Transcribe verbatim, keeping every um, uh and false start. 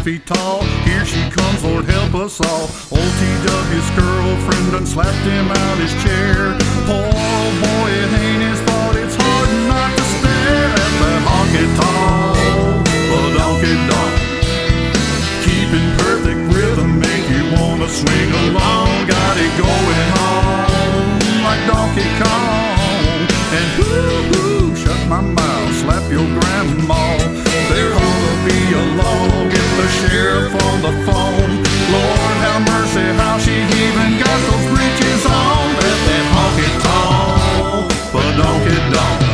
feet tall. Here she comes, Lord help us all. Old T W's girlfriend done slapped him out his chair. Poor old boy, it ain't his fault, it's hard not to stare at that honky-tonk, a donkey-donk. Keeping perfect rhythm make you wanna swing along. Got it going on like Donkey Kong. And whoo-hoo, shut my mouth, slap your grandma. There ought to be a law, get the sheriff on the phone. Lord have mercy, how she even got those breeches on. That that honky-tonk, but donkey-donk.